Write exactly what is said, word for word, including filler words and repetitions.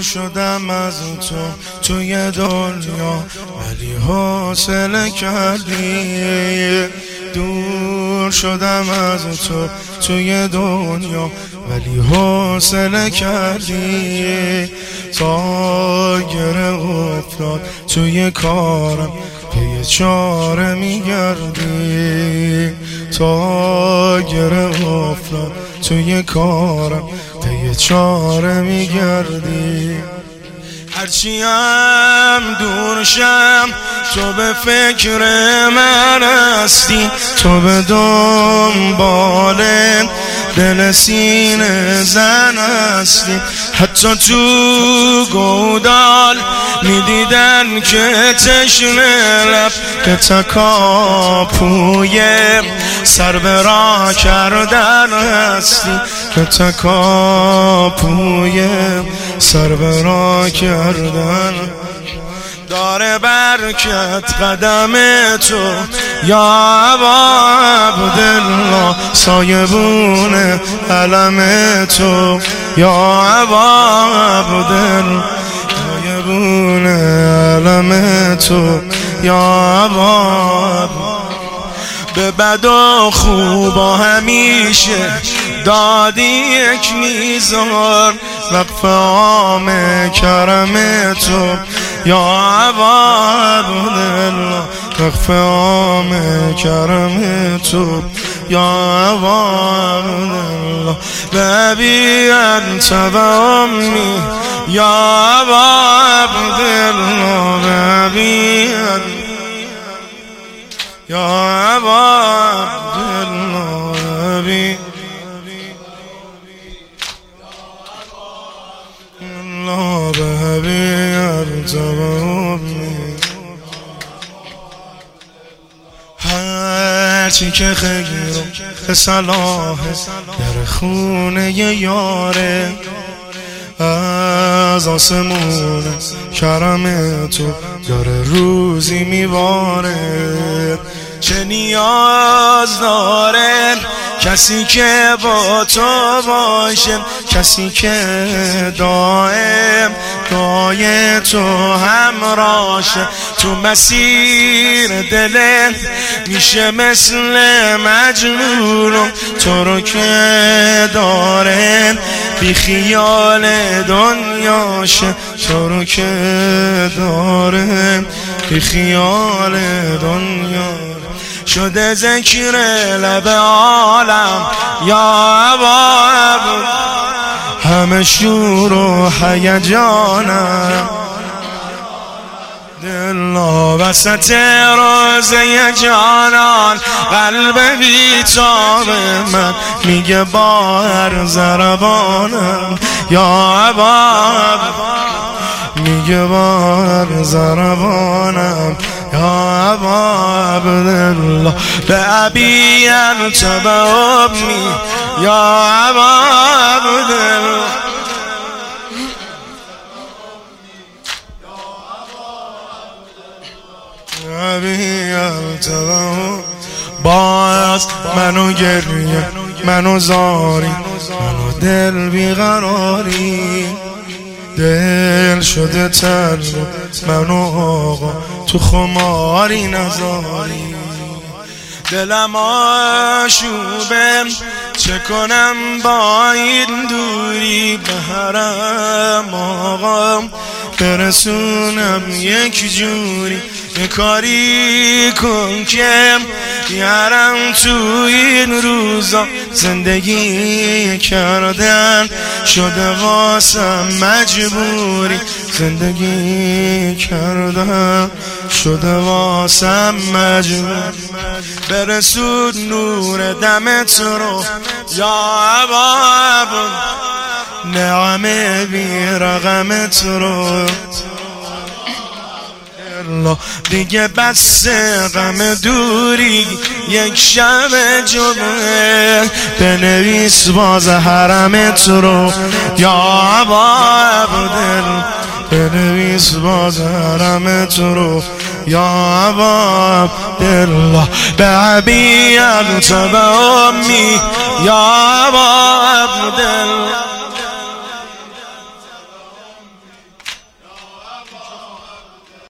شدم از تو توی دنیا ولی حوصله کردی. دور شدم از تو توی دنیا ولی حوصله کردی. تا گره افتاد توی کارم پی چاره میگردی. تا گره افتاد توی کارم پی چاره میگردی. هرچی هم دور شم تو به فکر من هستی. تو به دنبال دل سینه زن هستی. حتی تو گودال میدیدن که تشنه لب که تکاپوی سر به راه کردن هستی. که تکاپوی سر به راه کردن. داره برکت قدم تو یا ابا عبدالله. سایبون علم تو یا ابا عبدالله. سایبون علم تو یا ابا عبدالله. به بد و خوب و همیشه دادی یک میزان. وقف عام کرم تو یا ابا عبدالله. وقف عام کرم تو یا ابا عبدالله. بابی انت و امی یا ابا عبدالله. بابی یا ابا عبدالله. بابی الله بابی انت و امی. هرچی که خیر و صلاح در خونه یاره. از آسمون کرم تو داره روزی میباره. چه نیاز داره کسی که با تو باشه. کسی که دائم دای تو همراشه. تو مسیر دل میشه مثل مجنون. تو رو که داره بی خیال دنیاشه. تو رو که داره بی خیال دنیا. شده ذکر لب عالم یا ابا عبدالله. همه شور و هیجانم دلا وسط روزه جانان. قلب بیتاب من میگه با هر ضربانم یا ابا عبدالله. میگه با هر ضربانم یا ابا عبدالله. به ابی انت و امی یا ابا عبدالله. ابی انت و امی. باز منو گریه منو زاری منو دل بیقراری. دل شده تر منو آقا تو خماری نزاری. دلم آشوبه چه کنم با این دوری. به حرم آقا برسونم یک جوری. یه کاری کن که یارم تو این روزا زندگی کردن شده واسم مجبوری. زندگی کردن شده واسم مجبور. برسون نور دمت رو یا ابا عبدالله. نعمه بی رقمت رو دیگه بس غم دوری. یک شب جمعه بنویس باز حرمت رو یا ابا عبدالله. بنویس باز حرمت رو یا ابا عبدالله. به ابی انت و امی یا ابا عبدالله.